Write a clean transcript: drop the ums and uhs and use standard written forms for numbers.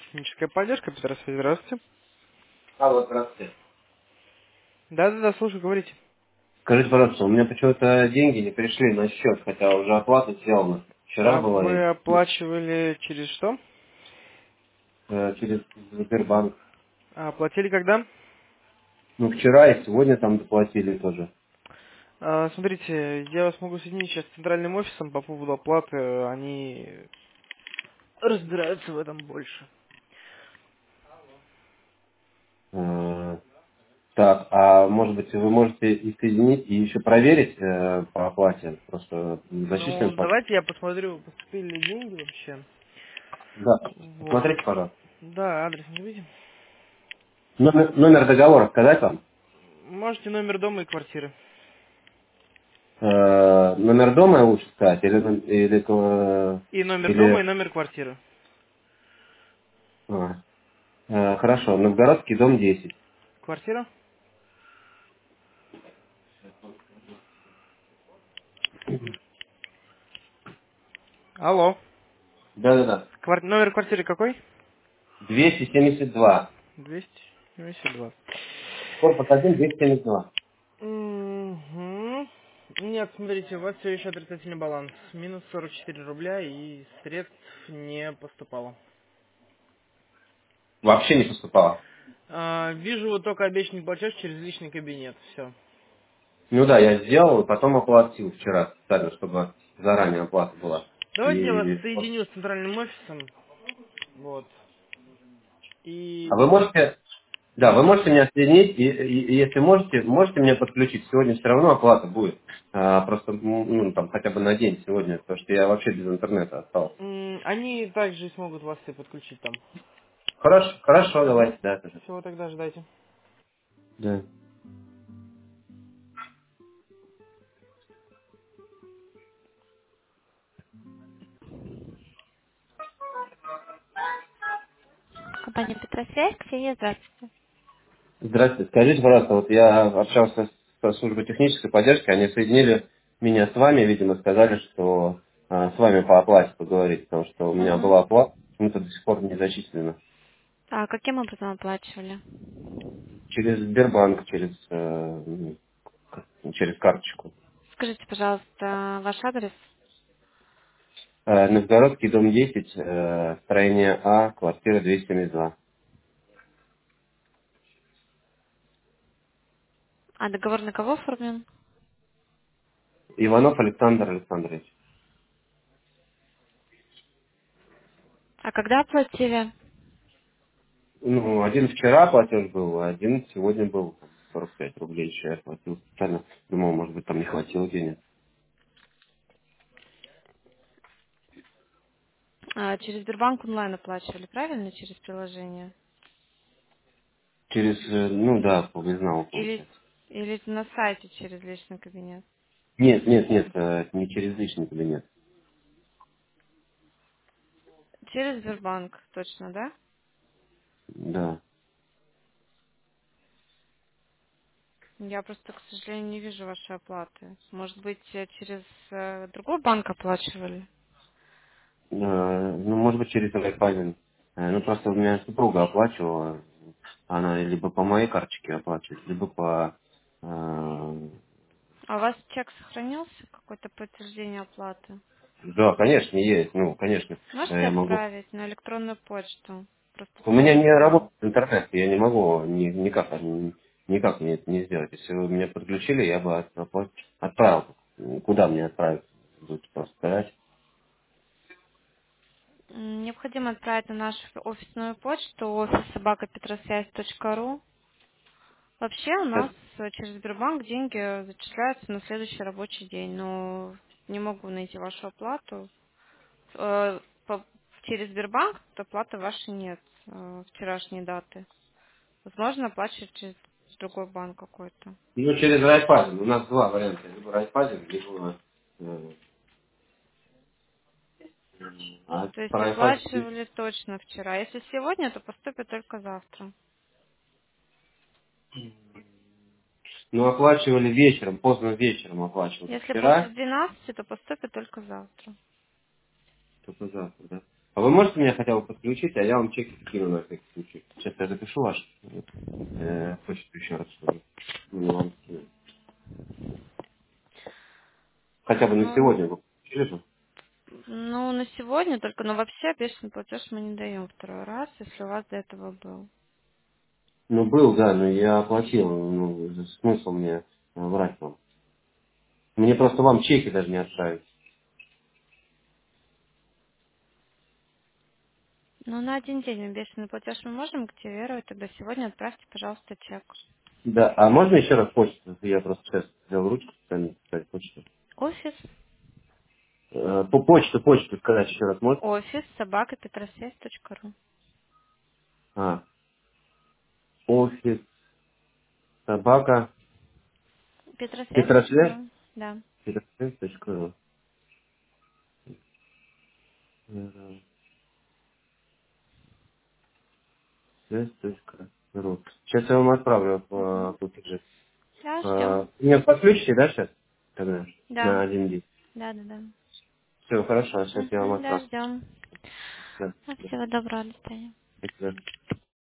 Техническая поддержка, Петр, здравствуйте. Алло, здравствуйте. Да, слушаю, говорите. Скажите, пожалуйста, у меня почему-то деньги не пришли на счет, хотя уже оплата сделана. Вчера А была и вы оплачивали через что? через Сбербанк. А оплатили когда? Ну, вчера и сегодня там доплатили тоже. Смотрите, я вас могу соединить сейчас с центральным офисом по поводу оплаты. Они разбираются в этом больше. Э, Так, а может быть вы можете и соединить, и еще проверить по оплате? Просто Ну, зачислен по... давайте я посмотрю, поступили ли деньги вообще. Да, Вот. посмотрите, пожалуйста. Да, адрес не видите? Номер договора сказать вам? Можете номер дома и квартиры. Номер дома лучше сказать? И номер дома, и Или... номер квартиры. а, хорошо, Новгородский дом 10. Квартира? Алло. Да-да-да. Номер квартиры какой? 272. 272. Корпус 1, 272. Мгм. Нет, смотрите, у вас все еще отрицательный баланс. Минус 44 рубля и средств не поступало. Вообще не поступало. Вижу вот только обещанный платеж через личный кабинет. Все. Ну да, я сделал, и потом оплатил вчера специально, чтобы заранее оплата была. Давайте я вас И... соединю с центральным офисом. Вот. А И... вы можете... Да, вы можете меня соединить, и если можете, можете меня подключить. Сегодня все равно оплата будет. Просто, ну, там, хотя бы на день сегодня, потому что я вообще без интернета остался. Они также смогут вас и подключить там. Хорошо, хорошо, Угу. давайте, да, тоже. Всего тогда ждайте. Да. Компания Петросвязь, Ксения, здравствуйте. Здравствуйте. Скажите, пожалуйста, вот я общался со службой технической поддержки, они соединили меня с вами, видимо, сказали, что с вами по оплате поговорить, потому что у меня Угу. была оплата, почему-то до сих пор не зачислена. А каким образом оплачивали? Через Сбербанк, через карточку. Скажите, пожалуйста, ваш адрес? Новгородский дом 10, строение А, квартира 272. А договор на кого оформлен? Иванов Александр Александрович. А когда оплатили? Ну, один вчера платеж был, а один сегодня был. 45 рублей еще я платил специально. Думал, может быть, там не хватило денег. Через Сбербанк онлайн оплачивали, правильно? Через приложение? Через, ну да, повызнал, Или, получается. или на сайте через личный кабинет? Нет, нет, нет, не через личный кабинет. Через Сбербанк, точно, да? Да. Я просто, к сожалению, не вижу вашей оплаты. Может быть, через другой банк оплачивали? Ну, может быть, через Райфайзен. Ну, просто у меня супруга оплачивала. Она либо по моей карточке оплачивает, либо по... А у вас чек сохранился? Какое-то подтверждение оплаты? Да, конечно, есть. Ну, конечно, Можете я могу. отправить на электронную почту? Просто У меня не смс. работает интернет, я не могу никак мне это не сделать. Если вы меня подключили, я бы отправил. Куда мне отправить? Будет просто сказать. Необходимо отправить на нашу офисную почту office@petrosвязь.ру. Вообще у нас через Сбербанк деньги зачисляются на следующий рабочий день, но не могу найти вашу оплату. Через Сбербанк оплаты вашей нет, вчерашней даты. Возможно, оплачивать через другой банк какой-то. Ну, через Райфайзен. У нас два варианта. Либо Райфайзен, либо... То по есть Райфайзен... оплачивали точно вчера. Если сегодня, то поступит только завтра. Ну, оплачивали вечером, поздно вечером оплачивали. Если после Вчера, 12, то поступит только завтра. только завтра, да? А вы можете меня хотя бы подключить, а я вам чеки скину на всякий случай. Сейчас я запишу ваш почту еще раз, чтобы мне вам скину. Хотя бы на Ну, сегодня вы получили же? ну, на сегодня только, но вообще бешеный платеж мы не даем второй раз, если у вас до этого был. Ну, был, да, но я оплатил. Ну, смысл мне врать вам. Мне просто вам чеки даже не отправить. Ну, на один день бешеный платеж мы можем активировать, тогда сегодня отправьте, пожалуйста, чек. Да, а можно еще раз почту? Я просто сейчас взял ручку, специально писать почту. Офис, По почту сказать еще раз можно? офис, собака, петросвязь.ру. А, офис, собака, Петросвязь, Петросвязь.ру, да. Петросвязь.ру. Связь.ру. Сейчас я вам отправлю Угу. платежи. Да, ждем. Мне подключите, да, сейчас? Тогда, Да, на один день. да, да, да. Все, хорошо, сейчас я вам Угу, да, отправлю. ждем. Да, Всего доброго, до свидания. до свидания.